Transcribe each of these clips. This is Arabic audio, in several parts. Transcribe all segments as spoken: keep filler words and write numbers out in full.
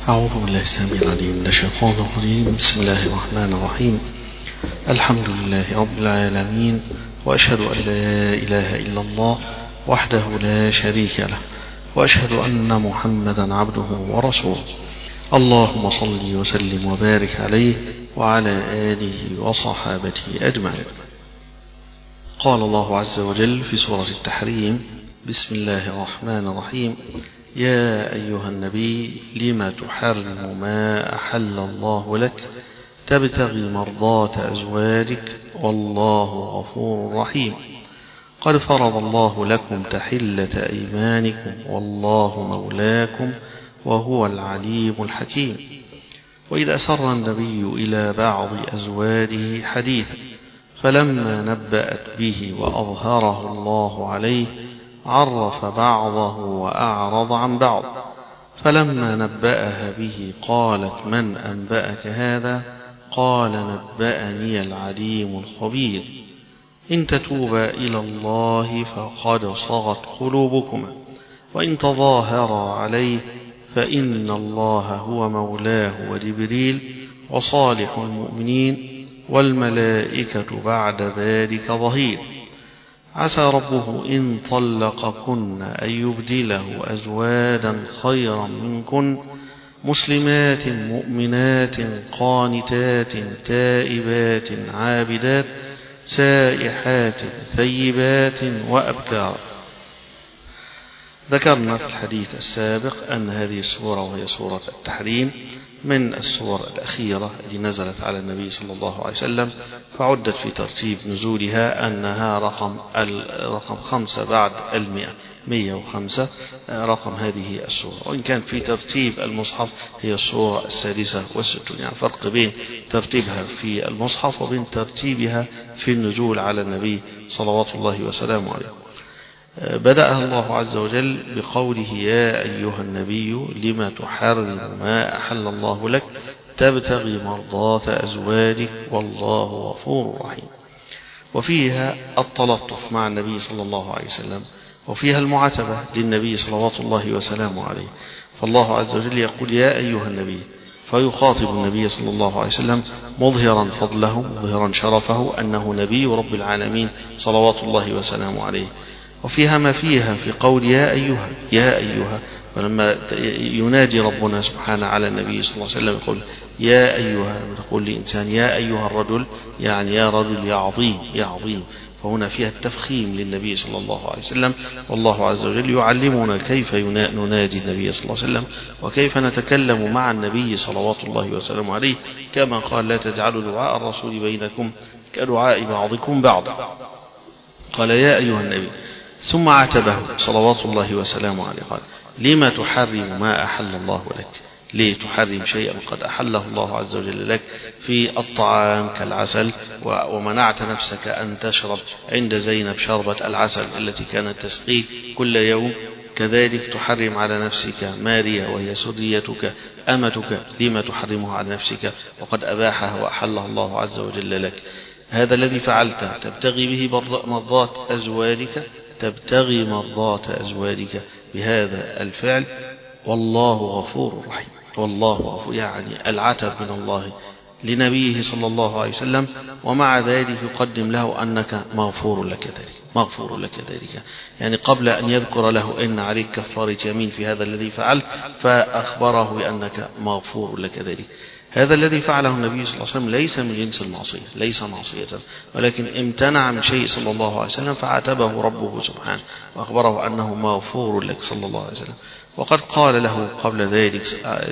أعوذ بالله السميع العليم من الشيطان الرجيم. بسم الله الرحمن الرحيم. الحمد لله رب العالمين، وأشهد أن لا إله إلا الله وحده لا شريك له، وأشهد أن محمدا عبده ورسوله. اللهم صل وسلم وبارك عليه وعلى آله وصحابته أجمعين. قال الله عز وجل في سورة التحريم: بسم الله الرحمن الرحيم. يا أيها النبي لم تحرم ما أحل الله لك تبتغي مرضات أزواجك والله غفور رحيم. قد فرض الله لكم تحلة أيمانكم والله مولاكم وهو العليم الحكيم. وإذا أسر النبي إلى بعض أزواجه حديثا فلما نبأت به وأظهره الله عليه عرف بعضه وأعرض عن بعض، فلما نبأها به قالت: من أنبأك هذا؟ قال: نبأني العليم الخبير. إن تتوبا إلى الله فقد صغت قلوبكما، وإن تظاهرا عليه فإن الله هو مولاه وجبريل وصالح المؤمنين والملائكة بعد ذلك ظهير. عسى ربه إن طلقكن أن يبدله أزواجا خيرا منكن مسلمات مؤمنات قانتات تائبات عابدات سائحات ثيبات وأبكار. ذكرنا في الحديث السابق أن هذه السورة وهي سورة التحريم من السور الأخيرة التي نزلت على النبي صلى الله عليه وسلم، فعدت في ترتيب نزولها أنها رقم رقم خمسة بعد المئة، مئة وخمسة رقم هذه السورة. وإن كان في ترتيب المصحف هي السورة السادسة والستون، يعني فرق بين ترتيبها في المصحف وبين ترتيبها في النزول على النبي صلوات الله وسلامه عليه. بدأها الله عز وجل بقوله: يا أيها النبي لم تحرم ما أحل الله لك تبتغي مرضات أزواجك والله غفور رحيم. وفيها التلطف مع النبي صلى الله عليه وسلم، وفيها المعاتبة للنبي صلوات الله وسلامه عليه. فالله عز وجل يقول: يا أيها النبي، فيخاطب النبي صلى الله عليه وسلم مظهرا فضله مظهرا شرفه أنه نبي رب العالمين صلوات الله وسلامه عليه. وفيها ما فيها في قول يا أيها يا أيها، ولما ينادي ربنا سبحانه على النبي صلى الله عليه وسلم يقول يا أيها، تقول لإنسان يا أيها الرجل، يعني يا رجل يا عظيم يا عظيم. فهنا فيها التفخيم للنبي صلى الله عليه وسلم. والله عز وجل يعلمنا كيف ننادي النبي صلى الله عليه وسلم وكيف نتكلم مع النبي صلوات الله وسلامه عليه، كما قال: لا تجعلوا دعاء الرسول بينكم كدعاء بعضكم بعضا. قال يا أيها النبي، ثم عاتبه صلوات الله وسلامه عليه قال: لما تحرم ما أحل الله لك؟ ليه تحرم شيئا قد أحله الله عز وجل لك في الطعام كالعسل، ومنعت نفسك أن تشرب عند زينب شربة العسل التي كانت تسقيك كل يوم، كذلك تحرم على نفسك ماريا وهي سريتك أمتك، لما تحرمها على نفسك وقد أباحها وأحلها الله عز وجل لك؟ هذا الذي فعلته تبتغي به مرضات أزواجك، تبتغي مرضات أزواجك بهذا الفعل، والله غفور رحيم. والله غفور، يعني العتب من الله لنبيه صلى الله عليه وسلم، ومع ذلك يقدم له أنك مغفور لك ذلك، مغفور لك ذلك. يعني قبل أن يذكر له إن عليك كفارة يمين في هذا الذي فعل، فأخبره بأنك مغفور لك ذلك. هذا الذي فعله النبي صلى الله عليه وسلم ليس من جنس المعصية، ليس معصية، ولكن امتنع من شيء صلى الله عليه وسلم فعاتبه ربه سبحانه وأخبره أنه مغفور لك صلى الله عليه وسلم. وقد قال له قبل ذلك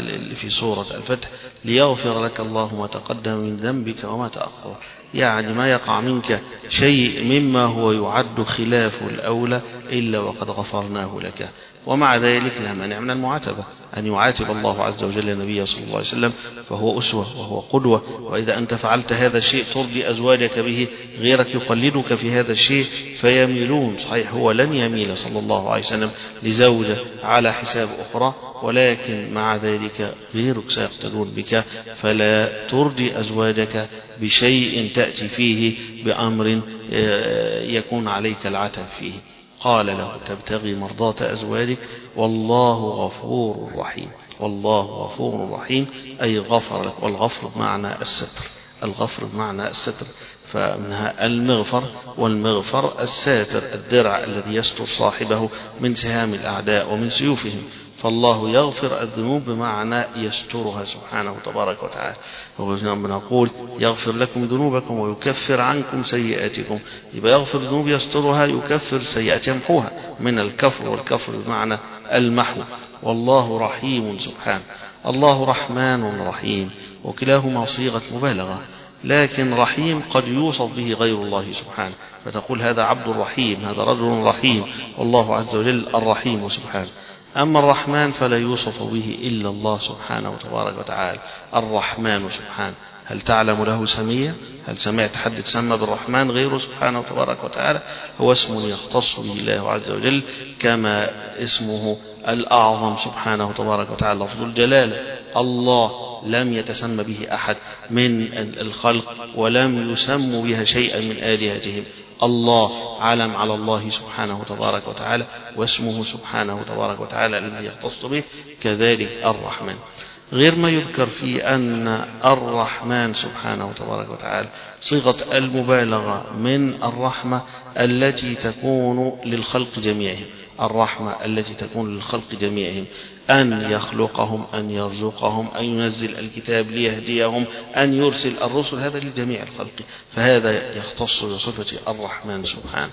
في سورة الفتح: ليغفر لك الله ما تقدم من ذنبك وما تأخر، يعني ما يقع منك شيء مما هو يعد خلاف الأولى إلا وقد غفرناه لك. ومع ذلك لا مانع من المعاتبة، أن يعاتب الله عز وجل النبي صلى الله عليه وسلم، فهو أسوة وهو قدوة. وإذا أنت فعلت هذا الشيء ترضي أزواجك به، غيرك يقلدك في هذا الشيء فيميلون. صحيح هو لن يميل صلى الله عليه وسلم لزوجة على حساب أخرى، ولكن مع ذلك غيرك سيقتدون بك، فلا ترضي أزواجك بشيء تأتي فيه بأمر يكون عليك العتب فيه. قال له: تبتغي مرضات أزواجك والله غفور رحيم. والله غفور رحيم أي غفر لك، والغفر بمعنى الستر، الغفر بمعنى الستر، فمنها المغفر، والمغفر الساتر الدرع الذي يستر صاحبه من سهام الأعداء ومن سيوفهم، فالله يغفر الذنوب بمعنى يسترها سبحانه تبارك وتعالى. ونقول يغفر لكم ذنوبكم ويكفر عنكم سيئاتكم، يبقى يغفر ذنوب يسترها، يكفر سيئات يمحوها من الكفر، والكفر بمعنى المحو. والله رحيم سبحانه، الله رحمن رحيم، وكلاهما صيغة مبالغة، لكن رحيم قد يوصف به غير الله سبحانه، فتقول هذا عبد رحيم، هذا رجل رحيم، والله عز وجل الرحيم سبحانه. أما الرحمن فلا يوصف به إلا الله سبحانه وتبارك وتعالى، الرحمن سبحانه. هل تعلم له سمية؟ هل سمعت حد تسمى بالرحمن غيره سبحانه وتبارك وتعالى؟ هو اسم يختص به الله عز وجل، كما اسمه الأعظم سبحانه وتبارك وتعالى لفظ الجلالة. الله لم يتسمى به أحد من الخلق، ولم يسموا بها شيئا من آلهتهم. الله علم على الله سبحانه وتبارك وتعالى، واسمه سبحانه وتبارك وتعالى الذي يختص به، كذلك الرحمن. غير ما يذكر في أن الرحمن سبحانه وتبارك وتعالى صيغة المبالغة من الرحمة التي تكون للخلق جميعهم، الرحمة التي تكون للخلق جميعهم، أن يخلقهم، أن يرزقهم، أن ينزل الكتاب ليهديهم، أن يرسل الرسل، هذا لجميع الخلق، فهذا يختص بصفة الرحمن سبحانه.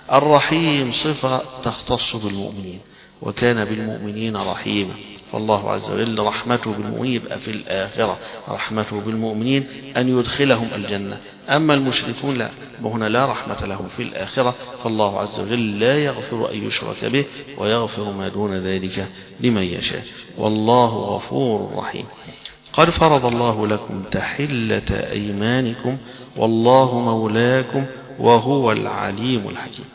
الرحيم صفة تختص بالمؤمنين، وكان بالمؤمنين رحيما، فالله عز وجل رحمته بالمؤمنين يبقى في الآخرة، رحمته بالمؤمنين أن يدخلهم الجنة. أما المشركون لا، وهنا لا رحمة لهم في الآخرة، فالله عز وجل لا يغفر أن يشرك به، ويغفر ما دون ذلك لمن يشاء، والله غفور رحيم. قد فرض الله لكم تحلة أيمانكم والله مولاكم وهو العليم الحكيم.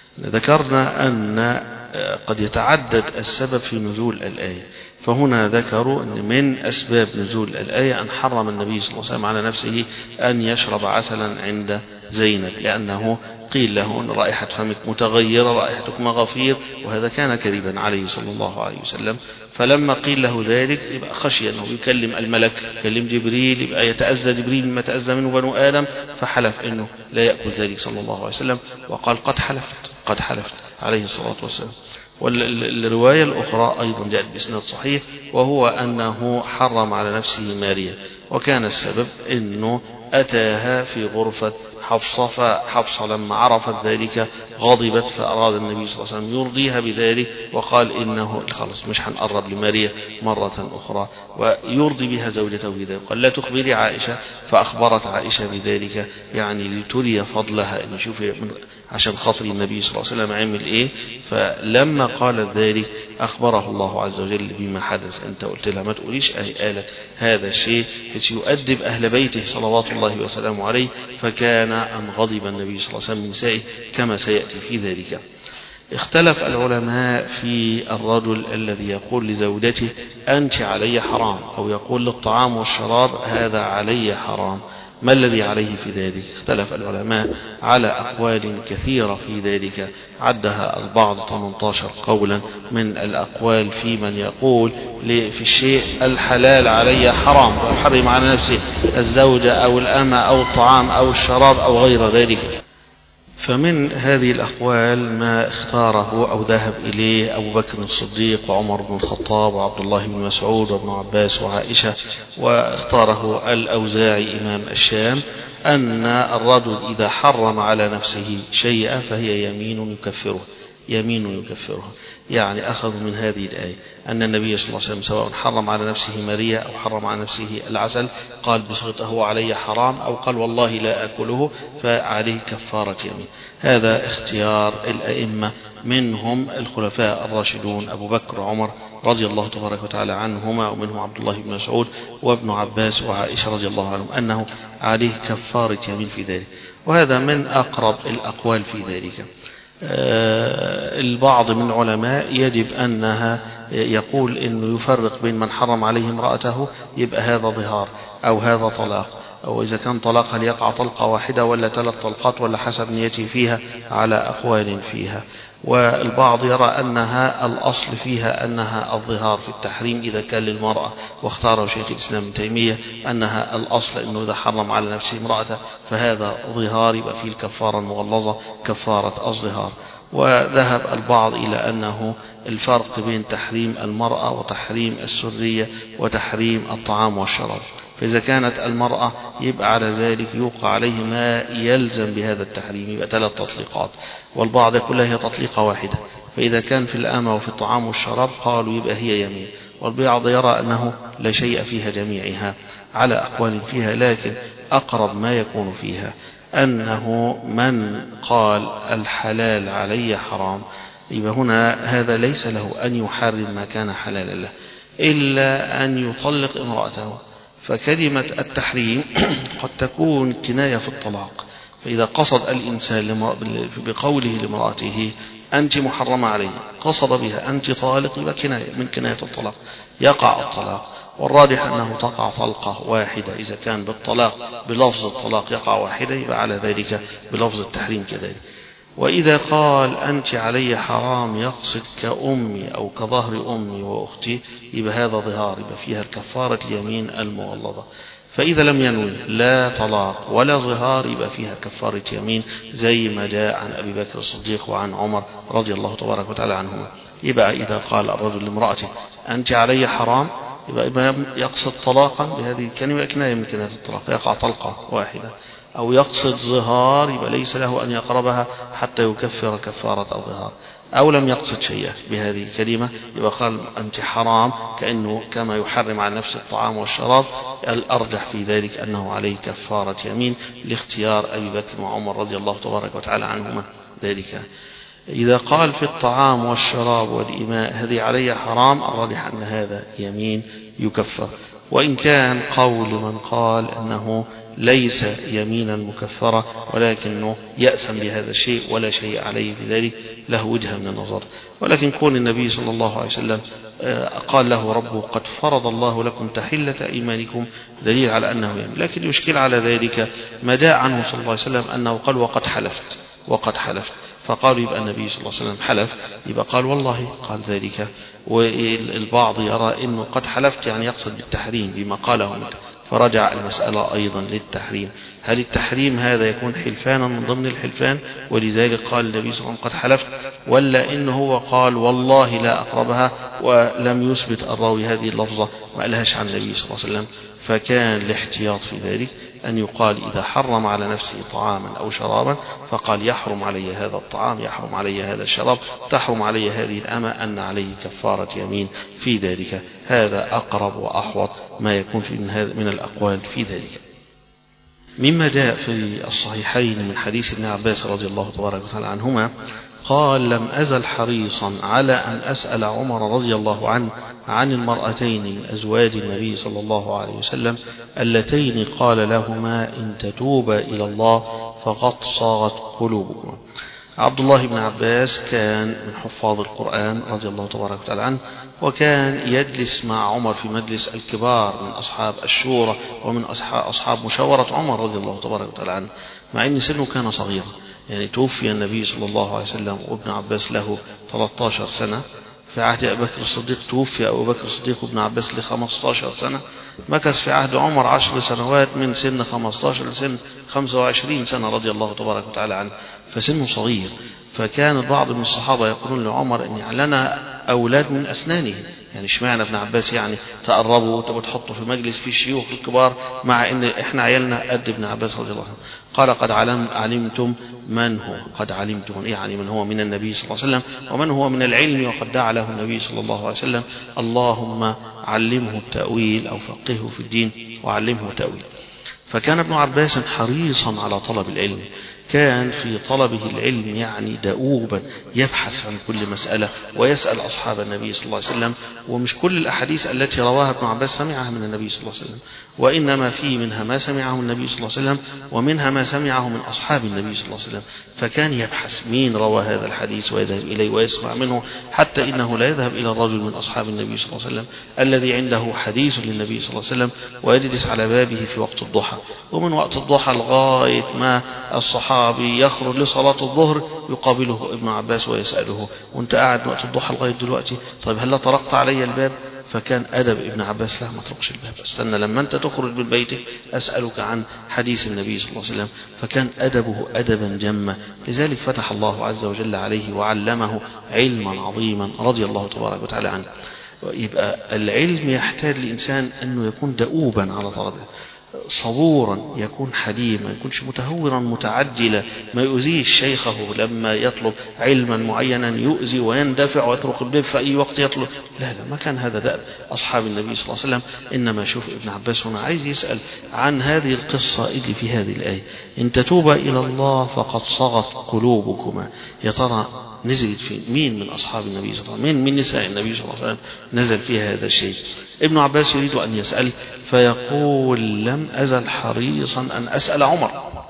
ذكرنا أن قد يتعدد السبب في نزول الآية، فهنا ذكروا أن من أسباب نزول الآية أن حرم النبي صلى الله عليه وسلم على نفسه أن يشرب عسلا عند زينب، لأنه قيل له أن رائحة فمك متغيرة، رائحتك مغفير، وهذا كان كذبا عليه صلى الله عليه وسلم. فلما قيل له ذلك يبقى خشي أنه يكلم الملك، يكلم جبريل، يبقى يتأذى جبريل مما تأذى منه بنو آدم، فحلف أنه لا يأكل ذلك صلى الله عليه وسلم، وقال قد حلفت قد حلفت عليه الصلاة والسلام. والرواية الأخرى أيضا جاءت بإسناد صحيح، وهو أنه حرم على نفسه ماريا، وكان السبب أنه أتاها في غرفة حفصة، فحفصة لما عرفت ذلك غضبت، فأراد النبي صلى الله عليه وسلم يرضيها بذلك، وقال إنه خلص مش هنقرب لماريا مرة أخرى، ويرضي بها زوجته بذلك. قال لا تخبري عائشة، فأخبرت عائشة بذلك، يعني لتري فضلها، إن شوف عشان خاطر النبي صلى الله عليه وسلم عمل إيه. فلما قالت ذلك أخبره الله عز وجل بما حدث. أنت قلت لها ما تقوليش، أهي قالت هذا الشيء حيث يؤدب أهل بيته صلوات الله وسلامه عليه، فكان أن غضب النبي صلى الله عليه وسلم من نسائه كما سيأتي في ذلك. اختلف العلماء في الرجل الذي يقول لزوجته أنت علي حرام، أو يقول للطعام والشراب هذا علي حرام، ما الذي عليه في ذلك؟ اختلف العلماء على أقوال كثيرة في ذلك، عدها البعض ثمانية عشر قولا من الأقوال في من يقول في الشيء الحلال علي حرام، ويحرم على نفسه الزوجة أو الأمة أو الطعام أو الشراب أو غير ذلك. فمن هذه الأقوال ما اختاره أو ذهب إليه أبو بكر الصديق وعمر بن الخطاب وعبد الله بن مسعود وابن عباس وعائشة، واختاره الأوزاعي إمام الشام، أن الرجل إذا حرم على نفسه شيئا فهي يمين يكفره، يمين يكفرها. يعني أخذوا من هذه الآية أن النبي صلى الله عليه وسلم سواء حرم على نفسه ماريا أو حرم على نفسه العسل، قال بصيغته علي حرام، أو قال والله لا أكله، فعليه كفارة يمين. هذا اختيار الأئمة، منهم الخلفاء الراشدون أبو بكر وعمر رضي الله تبارك وتعالى عنهما، ومنهم عبد الله بن مسعود وابن عباس وعائشة رضي الله عنهم، أنه عليه كفارة يمين في ذلك، وهذا من أقرب الأقوال في ذلك. البعض من العلماء يجب أنها يقول إنه يفرق بين من حرم عليه امرأته يبقى هذا ظهار أو هذا طلاق، أو إذا كان طلاق هل يقع طلقة واحدة ولا ثلاث طلقات ولا حسب نيته فيها، على أقوال فيها. والبعض يرى أنها الأصل فيها أنها الظهار في التحريم إذا كان للمرأة، واختاره شيخ الإسلام ابن تيمية أنها الأصل أنه إذا حرم على نفسه امرأته فهذا ظهار، يبقى فيه الكفارة المغلظة كفارة الظهار. وذهب البعض إلى أنه الفرق بين تحريم المرأة وتحريم السرية وتحريم الطعام والشراب، فإذا كانت المرأة يبقى على ذلك يوقع عليه ما يلزم بهذا التحريم، يبقى ثلاث تطليقات، والبعض يقول هي تطليقة واحدة. فإذا كان في الأمة وفي الطعام والشراب قالوا يبقى هي يمين، والبعض يرى أنه لا شيء فيها جميعها، على أقوال فيها، لكن أقرب ما يكون فيها أنه من قال الحلال علي حرام، يبقى هنا هذا ليس له أن يحرم ما كان حلالا له إلا أن يطلق امرأته. فكلمة التحريم قد تكون كناية في الطلاق، فإذا قصد الإنسان بقوله لامرأته أنت محرمة علي، قصد بها أنت طالق، يبقى كناية من كناية الطلاق، يقع الطلاق. والراجح أنه تقع طلقة واحدة، إذا كان بالطلاق بلفظ الطلاق يقع واحدة يبقى على ذلك بلفظ التحريم كذلك. وإذا قال أنت علي حرام يقصد كأمي أو كظهر أمي وأختي، يبقى هذا ظهار، يبقى فيها الكفارة اليمين المغلظة. فإذا لم ينوي لا طلاق ولا ظهار يبقى فيها كفارة يمين، زي ما جاء عن أبي بكر الصديق وعن عمر رضي الله تبارك وتعالى عنهما. يبقى إذا قال الرجل لامرأته أنت علي حرام، يبقى يقصد طلاقا بهذه الكلمة كناية من كناية الطلاق، يقع طلقة واحدة. أو يقصد ظهار، يبقى ليس له أن يقربها حتى يكفر كفارة الظهار. أو لم يقصد شيئا بهذه الكلمة، يبقى قال أنت حرام كأنه كما يحرم على نفس الطعام والشراب، الأرجح في ذلك أنه عليه كفارة يمين لاختيار أبي بكر وعمر رضي الله تبارك وتعالى عنهما ذلك. إذا قال في الطعام والشراب والإماء هذه علي حرام، الراجح أن هذا يمين يكفر. وإن كان قول من قال أنه ليس يمينا مكفرة ولكنه يأسم بهذا الشيء ولا شيء عليه في ذلك، له وجهة من النظر. ولكن كون النبي صلى الله عليه وسلم قال له ربه قد فرض الله لكم تحلة إيمانكم دليل على أنه يمين. لكن يشكل على ذلك ما جاء عنه صلى الله عليه وسلم أنه قال وقد حلفت وقد حلفت، فقالوا يبقى النبي صلى الله عليه وسلم حلف، يبقى قال والله قال ذلك. والبعض يرى أنه قد حلفت يعني يقصد بالتحريم بما قاله، فرجع المسألة أيضا للتحريم. هل التحريم هذا يكون حلفانا من ضمن الحلفان ولذلك قال النبي صلى الله عليه وسلم قد حلفت، ولا إنه هو قال والله لا أقربها ولم يثبت الراوي هذه اللفظة ما قالهاش عن النبي صلى الله عليه وسلم؟ فكان الاحتياط في ذلك أن يقال إذا حرم على نفسه طعاما أو شرابا فقال يحرم علي هذا الطعام، يحرم علي هذا الشراب، تحرم علي هذه الأمة، أن عليه كفارة يمين في ذلك. هذا أقرب وأحوط ما يكون في من الأقوال في ذلك. مما جاء في الصحيحين من حديث ابن عباس رضي الله تبارك وتعالى عنهما قال لم أزل حريصا على أن أسأل عمر رضي الله عنه عن المرأتين من أزواج النبي صلى الله عليه وسلم اللتين قال لهما إن تتوبا إلى الله فقد صاغت قلوبكما. عبد الله بن عباس كان من حفاظ القرآن رضي الله تبارك وتعالى عنه، وكان يجلس مع عمر في مجلس الكبار من أصحاب الشورى ومن أصحاب مشاورة عمر رضي الله تبارك وتعالى عنه، مع أن سنه كان صغيرا. يعني توفي النبي صلى الله عليه وسلم وابن عباس له ثلاثة عشر سنة، في عهد أبي بكر الصديق توفي أبو بكر الصديق وابن عباس ل خمسة عشر سنة، مكث في عهد عمر عشر سنوات من سن خمسة عشر لسن خمسة وعشرين سنة رضي الله تبارك وتعالى عنه، فسنه صغير. فكان بعض من الصحابة يقولون لعمر إن يعني لنا أولاد من أسنانه، يعني اشمعنى ابن عباس يعني تقربوا وتبقوا تحطوا في مجلس فيه شيوخ الكبار مع إن إحنا عيالنا قد ابن عباس رضي الله عنه. قال قد علم علمتم من هو، قد علمتم يعني من هو من النبي صلى الله عليه وسلم ومن هو من العلم وقد دعا له النبي صلى الله عليه وسلم اللهم علمه التأويل أو فقهه في الدين وعلمه التأويل. فكان ابن عباس حريصا على طلب العلم، كان في طلبه العلم يعني دؤوبا، يبحث عن كل مسألة ويسأل أصحاب النبي صلى الله عليه وسلم. ومش كل الأحاديث التي رواها ابن عباس سمعها من النبي صلى الله عليه وسلم، وإنما في منها ما سمعه النبي صلى الله عليه وسلم ومنها ما سمعه من أصحاب النبي صلى الله عليه وسلم. فكان يبحث مين روى هذا الحديث ويذهب إليه ويسمع منه، حتى إنه لا يذهب إلى الرجل من أصحاب النبي صلى الله عليه وسلم الذي عنده حديث للنبي صلى الله عليه وسلم ويجلس على بابه في وقت الضحى، ومن وقت الضحى لغاية ما الصحابي يخرج لصلاة الظهر يقابله ابن عباس ويسأله: وانت قاعد وقت الضحى لغاية دلوقتي، طيب هل طرقت علي الباب؟ فكان أدب ابن عباس: لا، ما تطرقش الباب، استنى لما أنت تخرج من بيتك أسألك عن حديث النبي صلى الله عليه وسلم. فكان أدبه أدبا جما، لذلك فتح الله عز وجل عليه وعلمه علما عظيما رضي الله تبارك وتعالى عنه. يبقى العلم يحتاج لإنسان أنه يكون دؤوبا على طلبه، صبورا، يكون حليما، ما يكونش متهورا متعجلا، ما يؤذيش شيخه لما يطلب علما معينا يؤذي ويندفع ويطرق الباب في أي وقت يطلب. لا لا، ما كان هذا دأب أصحاب النبي صلى الله عليه وسلم. إنما شوف ابن عباس هنا عايز يسأل عن هذه القصة اللي في هذه الآية: إن تتوبا إلى الله فقد صغت قلوبكما. يا ترى نزلت في مين من أصحاب النبي صلى الله عليه وسلم؟ من من نساء النبي صلى الله عليه وسلم نزل فيها هذا الشيء؟ ابن عباس يريد أن يسأل فيقول: لم أزل حريصا أن أسأل عمر،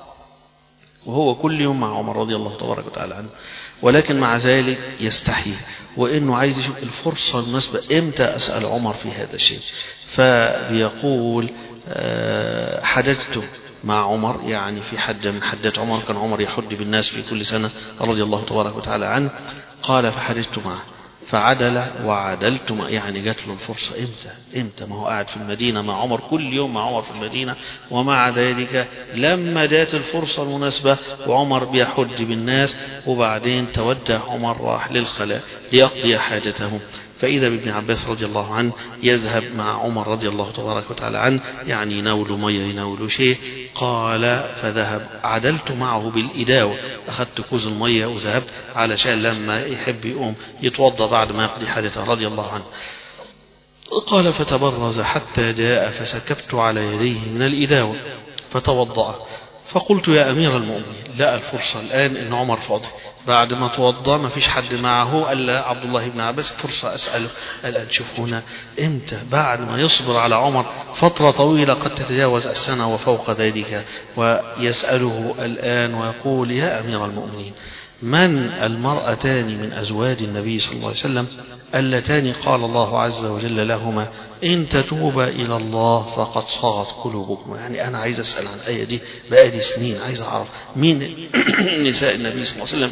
وهو كل يوم مع عمر رضي الله تبارك وتعالى عنه، ولكن مع ذلك يستحي، وإنه عايز يشوف الفرصة المناسبة إمتى أسأل عمر في هذا الشيء. فبيقول: حدثت مع عمر، يعني في حجة من حجات عمر، كان عمر يحج بالناس في كل سنة رضي الله تبارك وتعالى عنه. قال: فحدثت معه فعدل وعدلت معه، يعني جات له الفرصة إمتى؟ إمتى؟ ما هو قاعد في المدينة مع عمر كل يوم مع عمر في المدينة، ومع ذلك لما جات الفرصة المناسبة وعمر بيحج بالناس، وبعدين توجه عمر راح للخلاء ليقضي حاجته، فإذا بابن عباس رضي الله عنه يذهب مع عمر رضي الله تبارك وتعالى عنه، يعني يناول مية يناول شيء. قال: فذهب عدلت معه بالإداوة، أخذت كوز المية وذهبت علشان لما يحب يقوم يتوضى بعد ما يقضي حاجته رضي الله عنه. قال: فتبرز حتى جاء فسكبت على يديه من الإداوة فتوضأ، فقلت: يا أمير المؤمنين، لقى الفرصة الآن إن عمر فاضي بعد ما توضى، ما فيش حد معه إلا عبد الله بن عباس، فرصة أسأله الآن. شوف هنا إمتى؟ بعد ما يصبر على عمر فترة طويلة قد تتجاوز السنة وفوق ذلك، ويسأله الآن ويقول: يا أمير المؤمنين، من المرأتان من أزواج النبي صلى الله عليه وسلم اللتان قال الله عز وجل لهما: إن تتوبا إلى الله فقد صغت قلوبكم؟ يعني أنا عايز أسأل عن الآية دي بقالي سنين، عايز أعرف مين نساء النبي صلى الله عليه وسلم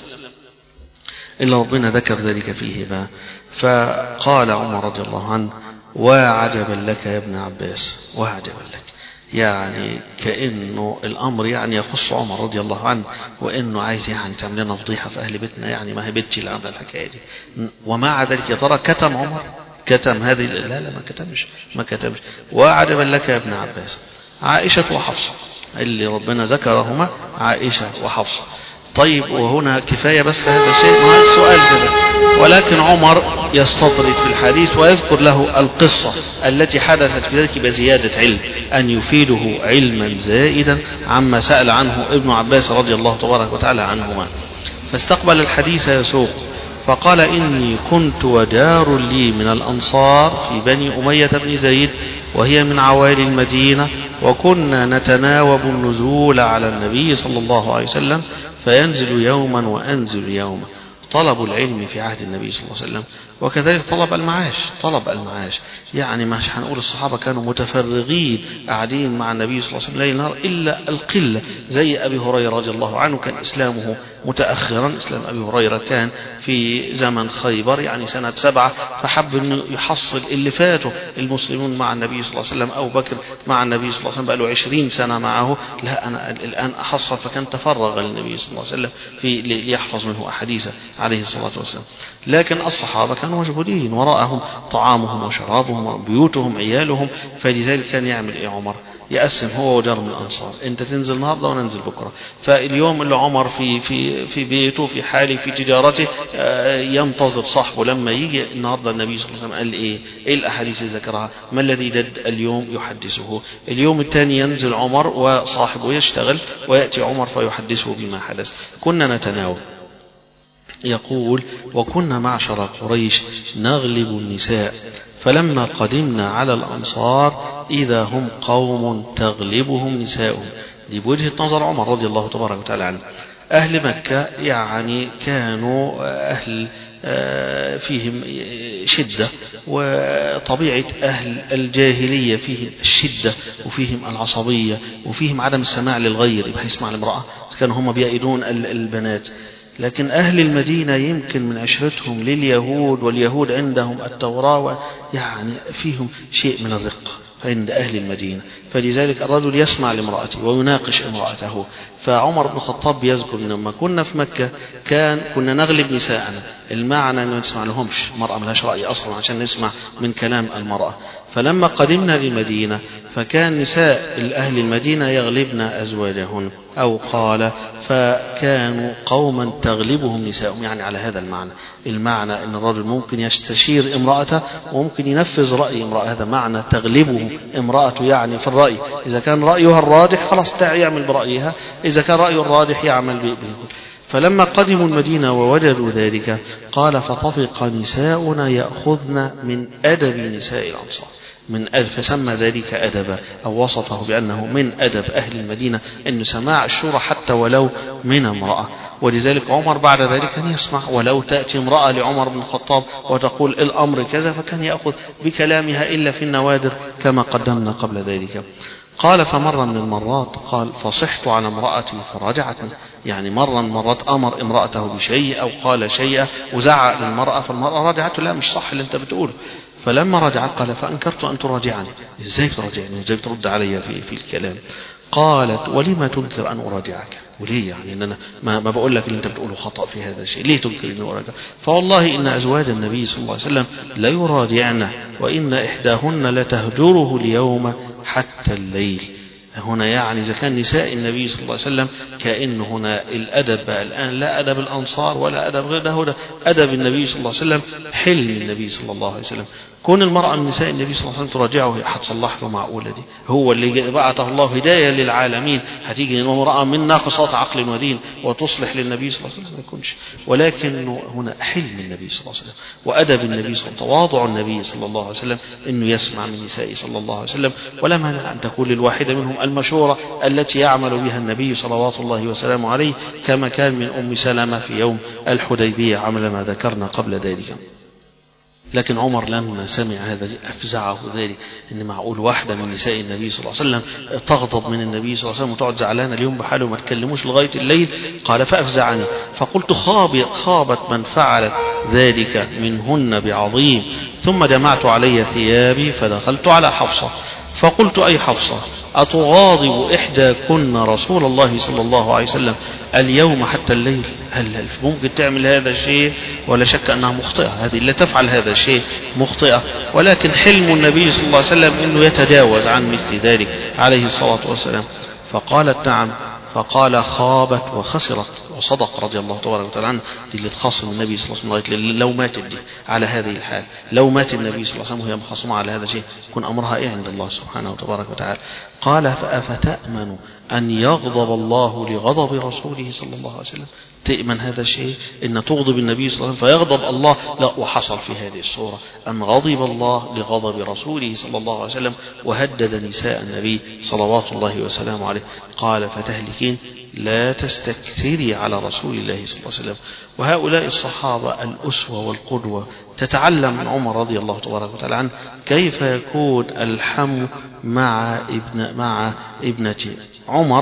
إلا ربنا ذكر ذلك فيه بقى. فقال عمر رضي الله عنه: وعجبا لك يا ابن عباس، وعجبا لك، يعني كأنه الأمر يعني يخص عمر رضي الله عنه، وإنه عايز يعني تعمل لنا فضيحة في أهل بيتنا، يعني ما هي بيتي اللي عامله الحكاية دي. ومع ذلك يا ترى كتم عمر؟ كتم هذه؟ لا لا، ما كتمش ما كتمش. وعجبا لك يا ابن عباس، عائشة وحفصة اللي ربنا ذكرهما، عائشة وحفصة. طيب، وهنا كفاية بس هذا الشيء؟ ما هذا السؤال كده. ولكن عمر يستطرد في الحديث ويذكر له القصة التي حدثت في ذلك بزيادة علم، أن يفيده علما زائدا عما سأل عنه ابن عباس رضي الله تبارك وتعالى عنهما. فاستقبل الحديث يسوق فقال: إني كنت وجار لي من الأنصار في بني أمية بن زيد، وهي من عوالي المدينة، وكنا نتناوب النزول على النبي صلى الله عليه وسلم، فينزل يوما وأنزل يوما. طلب العلم في عهد النبي صلى الله عليه وسلم، وكذلك طلب المعاش. طلب المعاش يعني مش هنقول الصحابة كانوا متفرغين قاعدين مع النبي صلى الله عليه وسلم ليل نهار، إلا القلة، زي أبي هريرة رضي الله عنه كان إسلامه متأخرا. إسلام أبي هريرة كان في زمن خيبر، يعني سنة سبعة، فحب أنه يحصل اللي فاته المسلمون مع النبي صلى الله عليه وسلم. أو بكر مع النبي صلى الله عليه وسلم بقى له عشرين سنة معه، لا أنا الآن أحصل، فكان تفرغ للنبي صلى الله عليه وسلم في ليحفظ منه أحاديثه عليه الصلاة والسلام. لكن الصحابة كانوا مشغولين، وراءهم طعامهم وشرابهم وبيوتهم عيالهم، فلذلك كان يعمل إيه عمر؟ يقسم هو ودار من الأنصار، أنت تنزل النهارده وننزل بكرة. فاليوم اللي عمر في في في بيته في حاله في تجارته ينتظر صاحبه لما يجي. النهارده النبي صلى الله عليه وسلم قال إيه؟ إيه الأحاديث اللي ذكرها؟ ما الذي جد اليوم يحدثه. اليوم الثاني ينزل عمر وصاحبه يشتغل، ويأتي عمر فيحدثه بما حدث. كنا نتناوب. يقول: وكنا معشر قريش نغلب النساء، فلما قدمنا على الأنصار إذا هم قوم تغلبهم نساؤهم. دي بوجهة نظر عمر رضي الله تبارك وتعالى عنه. أهل مكة يعني كانوا أهل فيهم شدة، وطبيعة أهل الجاهلية فيهم الشدة وفيهم العصبية وفيهم عدم السماع للغير، يبقى يسمع المرأة، كانوا هم بيأيدون البنات. لكن أهل المدينة يمكن من عشرتهم لليهود، واليهود عندهم التوراة، يعني فيهم شيء من الرقة عند أهل المدينة، فلذلك الرجل يسمع لامرأته ويناقش امرأته. فعمر بن الخطاب بيذكر إن لما كنا في مكة كان كنا نغلب نساءنا، المعنى أنه نسمع لهمش، المرأة ملهاش رأي أصلا عشان نسمع من كلام المرأة. فلما قدمنا للمدينة فكان نساء أهل المدينة يغلبن أزواجهن، أو قال فكانوا قوما تغلبهم نساءهم، يعني على هذا المعنى. المعنى أن الرجل ممكن يستشير امرأته وممكن ينفذ رأي امرأة، هذا معنى تغلبه امرأته يعني في الرأي. إذا كان رأيها الراجح خلاص يعمل برأيها، إذا كان رأيه الراجح يعمل به. فلما قدموا المدينة ووجدوا ذلك قال: فطفق نساؤنا يأخذن من أدب نساء الأنصار، من أدب، فسمى ذلك أدبا، أو وصفه بأنه من أدب أهل المدينة أن سماع الشورى حتى ولو من امرأة. ولذلك عمر بعد ذلك كان يسمع، ولو تأتي امرأة لعمر بن الخطاب وتقول الأمر كذا فكان يأخذ بكلامها إلا في النوادر كما قدمنا قبل ذلك. قال: فمر من المرات قال: فصحت على امرأتي فرجعتني، يعني مرة من مرات أمر امرأته بشيء أو قال شيئا وزعق للمرأة، فالمرأة رجعته: لا مش صح اللي انت بتقوله. فلما رجعت قال: فأنكرت أن تراجعني. ازاي تراجعني؟ ازاي ترد علي في, في الكلام؟ قالت: ولما تنكر أن أراجعك؟ وليه يعني إن أنا ما, ما بقول لك اللي أنت بتقوله خطأ في هذا الشيء، ليه تنكر أن أراجعك؟ فوالله إن أزواج النبي صلى الله عليه وسلم لا يراجعنا، وإن إحداهن لتهجره اليوم حتى الليل. هنا يعني إذا كان نساء النبي صلى الله عليه وسلم كأن هنا الأدب الآن لا أدب الأنصار ولا أدب غير ده، هنا أدب النبي صلى الله عليه وسلم، حلم النبي صلى الله عليه وسلم. كون المرأة من نساء النبي صلى الله عليه وسلم تراجعه هتصلح له معقولة دي؟ هو اللي بعثه الله هداية للعالمين، هتيجي امرأة من ناقصات عقل ودين وتصلح للنبي صلى الله عليه وسلم؟ ما يكونش. ولكن هنا حلم النبي صلى الله عليه وسلم وأدب النبي صلى الله عليه وسلم، تواضع النبي صلى الله عليه وسلم إنه يسمع من نساء صلى الله عليه وسلم، ولا مانع أن تكون للواحدة منهم المشورة التي يعمل بها النبي صلوات الله وسلامه عليه، كما كان من أم سلمة في يوم الحديبية عمل ما ذكرنا قبل ذلك. لكن عمر لما سمع هذا أفزعه ذلك، إن معقول واحدة من نساء النبي صلى الله عليه وسلم تغضب من النبي صلى الله عليه وسلم وتقعد زعلانة اليوم بحاله وما تكلموش لغاية الليل؟ قال: فأفزعني، فقلت خاب خابت من فعلت ذلك منهن بعظيم. ثم جمعت علي ثيابي فدخلت على حفصة فقلت: أي حفصة، أتغاضب إحداكن رسول الله صلى الله عليه وسلم اليوم حتى الليل؟ هل ممكن تعمل هذا الشيء؟ ولا شك أنها مخطئة، هذه لا تفعل هذا الشيء مخطئة، ولكن حلم النبي صلى الله عليه وسلم أنه يتجاوز عن مثل ذلك عليه الصلاة والسلام. فقالت: نعم. فقال: خابت وخسرت. وصدق رضي الله تبارك وتعالى عنه، دي اللي تخاصم النبي صلى الله عليه وسلم لو ماتت دي على هذه الحال، لو مات النبي صلى الله عليه وسلم وهي مخاصمة على هذا الشيء يكون أمرها إيه عند الله سبحانه وتبارك وتعالى. قال: فأفتأمن أن يغضب الله لغضب رسوله صلى الله عليه وسلم؟ تأمن هذا الشيء إن تغضب النبي صلى الله عليه وسلم فيغضب الله؟ لا. وحصل في هذه الصورة أن غضب الله لغضب رسوله صلى الله عليه وسلم وهدد نساء النبي صلوات الله وسلامه عليه. قال: فتهلكين لا تستكثري على رسول الله صلى الله عليه وسلم. وهؤلاء الصحابة الأسوة والقدوة، تتعلم من عمر رضي الله تبارك وتعالى عنه كيف يكون الحم مع ابن مع ابنته. عمر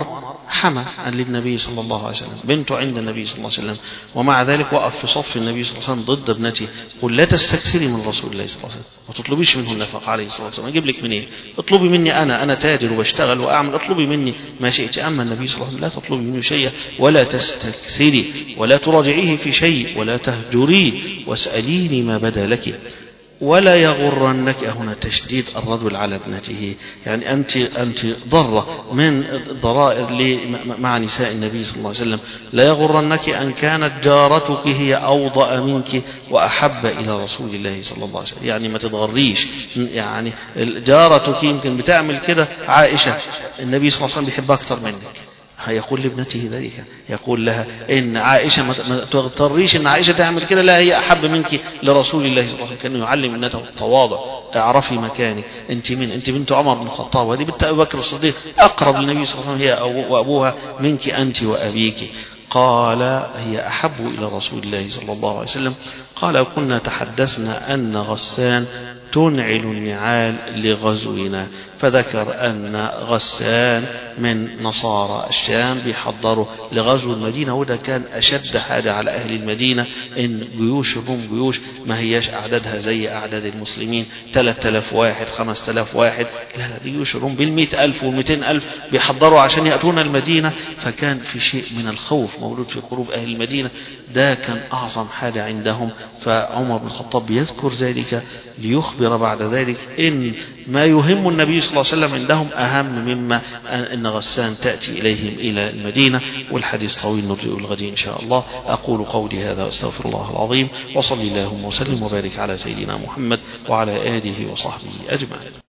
حمى للنبي صلى الله عليه وسلم، بنته عند النبي صلى الله عليه وسلم، ومع ذلك وقف في صف النبي صلى الله عليه وسلم ضد ابنته. قل لا تستكثري من رسول الله صلى الله عليه وسلم، ما تطلبيش منه النفقة عليه الصلاة والسلام، أجيب لك منين؟ اطلبي مني أنا، أنا تاجر وبشتغل وأعمل، اطلبي مني ما شئت. أما النبي صلى الله عليه وسلم لا تطلبي منه شيئا ولا تستكثري ولا تراجعيه في شيء ولا تهجريه، واسأليني ما بدا لك ولا يغرنك. هنا تشديد الرجل على ابنته، يعني أنت أنت ضرة من الضرائر مع نساء النبي صلى الله عليه وسلم. لا يغرنك أن كانت جارتك هي أوضأ منك وأحب إلى رسول الله صلى الله عليه وسلم، يعني ما تتغريش. يعني جارتك يمكن بتعمل كده، عائشة النبي صلى الله عليه وسلم بيحبها أكثر منك. هيقول لابنته ذلك، يقول لها إن عائشة ما تغتريش إن عائشة تعمل كده، لا هي أحب منك لرسول الله صلى الله عليه وسلم. كان يعلم ابنته التواضع، اعرفي مكانك، أنت من أنت بنت عمر بن الخطاب، وهذه بنت أبي بكر الصديق أقرب للنبي صلى الله عليه وسلم هي وأبوها منك أنت وأبيك. قال هي أحب إلى رسول الله صلى الله عليه وسلم. قال كنا تحدثنا أن غسان تنعل النعال لغزونا، فذكر أن غسان من نصارى الشام بيحضروا لغزو المدينة، وده كان أشد حاجة على أهل المدينة، إن جيوش الروم جيوش ما هياش أعدادها زي أعداد المسلمين ثلاثة آلاف واحد خمسة آلاف واحد، لا لا جيوش الروم بالمئة ألف والمئتين ألف بيحضروا عشان يأتون المدينة. فكان في شيء من الخوف مولود في قلوب أهل المدينة، ده كان أعظم حاجة عندهم. فعمر بن الخطاب يذكر ذلك ليخبر بعد ذلك إن ما يهم النبي صلى الله عليه وسلم عندهم أهم مما أن غسان تأتي إليهم إلى المدينة. والحديث طويل نرجئ الغد إن شاء الله. أقول قولي هذا واستغفر الله العظيم، وصلي اللهم وسلم وبارك على سيدنا محمد وعلى آله وصحبه أجمعين.